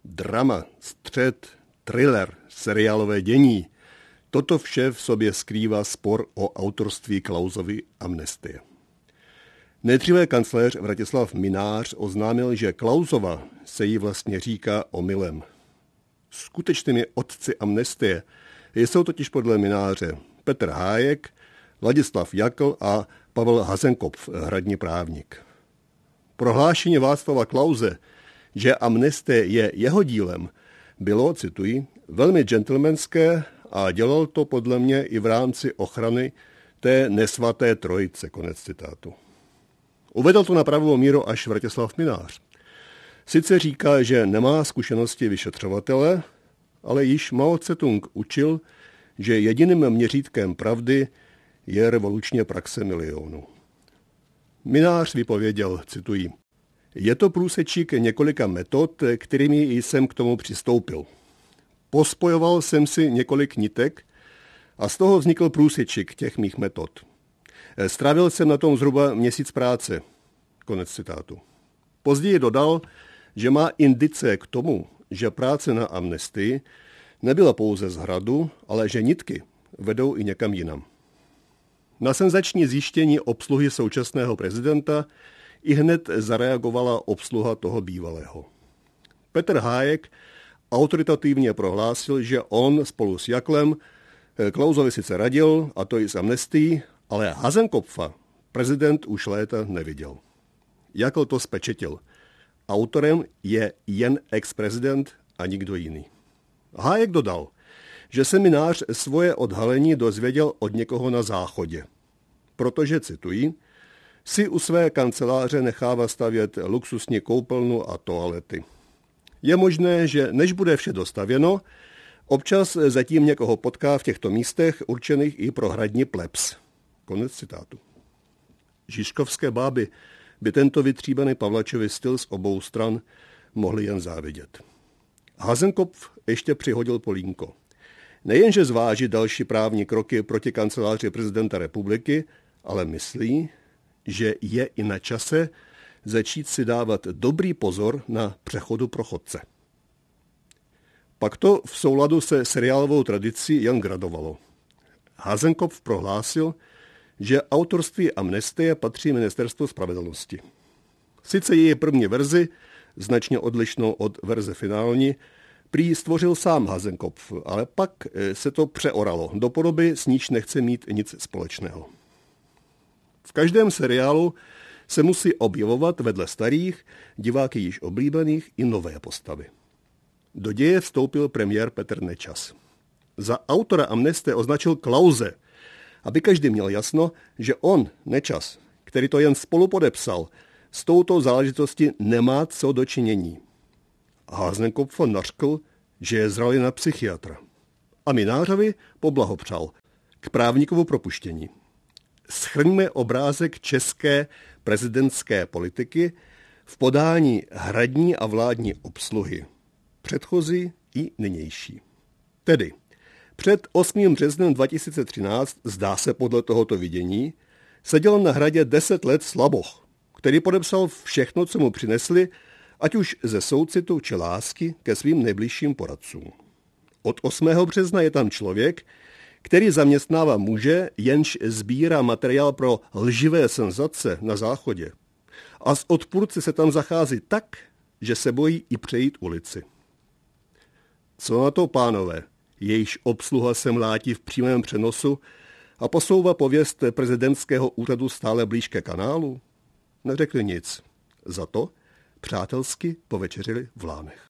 drama, střet, thriller, seriálové dění. Toto vše v sobě skrývá spor o autorství Klausovy amnestie. Nejdříve kancléř Vratislav Mynář oznámil, že Klausova se jí vlastně říká omylem. Skutečnými otci amnestie jsou totiž podle Mynáře Petr Hájek, Ladislav Jakl a Pavel Hasenkopf, hradní právník. Prohlášení Václava Klause, že amnestie je jeho dílem, bylo, cituji, velmi gentlemanské a dělal to podle mě i v rámci ochrany té nesvaté trojice, konec citátu. Uvedl to na pravou míru až Vratislav Mynář. Sice říká, že nemá zkušenosti vyšetřovatele, ale již Mao Tse-tung učil, že jediným měřítkem pravdy je revoluční praxe milionů. Mynář vypověděl, cituji, je to průsečík několika metod, kterými jsem k tomu přistoupil. Pospojoval jsem si několik nitek a z toho vznikl průsečík těch mých metod. Strávil jsem na tom zhruba měsíc práce. Konec citátu. Později dodal, že má indicie k tomu, že práce na amnestii nebyla pouze z hradu, ale že nitky vedou i někam jinam. Na senzační zjištění obsluhy současného prezidenta ihned zareagovala obsluha toho bývalého. Petr Hájek autoritativně prohlásil, že on spolu s Jaklem Klausovi sice radil, a to i s amnestií, ale Hasenkopfa prezident už léta neviděl. Jakl to spečetil. Autorem je jen ex-prezident a nikdo jiný. Hájek dodal, že se Mynář svoje odhalení dozvěděl od někoho na záchodě. Protože, cituji, si u své kanceláře nechává stavět luxusní koupelnu a toalety. Je možné, že než bude vše dostavěno, občas zatím někoho potká v těchto místech určených i pro hradní plebs. Konec citátu. Žižkovské báby by tento vytříbený Pavlačovi styl z obou stran mohli jen závidět. Hasenkopf ještě přihodil polínko. Nejenže zváží další právní kroky proti kanceláři prezidenta republiky, ale myslí, že je i na čase začít si dávat dobrý pozor na přechodu pro chodce. Pak to v souladu se seriálovou tradicí jen gradovalo. Hasenkopf prohlásil, že autorství amnestie patří Ministerstvu spravedlnosti. Sice její první verzi, značně odlišnou od verze finální, prý stvořil sám Hasenkopf, ale pak se to přeoralo do podoby, s níž nechce mít nic společného. V každém seriálu se musí objevovat vedle starých, diváky již oblíbených, i nové postavy. Do děje vstoupil premiér Petr Nečas. Za autora amnestie označil Klause, aby každý měl jasno, že on, Nečas, který to jen spolu podepsal, s touto záležitostí nemá co dočinění. Hasenkopf nařkl, že je zralý na psychiatra. A Mynářovi poblahopřál k právníkovu propuštění. Shrňme obrázek české prezidentské politiky v podání hradní a vládní obsluhy, předchozí i nynější. Tedy před 8. březnem 2013, zdá se podle tohoto vidění, seděl na hradě 10 let Slaboch, který podepsal všechno, co mu přinesli, ať už ze soucitu či lásky ke svým nejbližším poradcům. Od 8. března je tam člověk, který zaměstnává muže, jenž sbírá materiál pro lživé senzace na záchodě. A s odpůrci se tam zachází tak, že se bojí i přejít ulici. Co na to, pánové? Jejíž obsluha se mlátí v přímém přenosu a posouvá pověst prezidentského úřadu stále blíž ke kanálu? Neřekli nic. Za to přátelsky povečeřili v Lánech.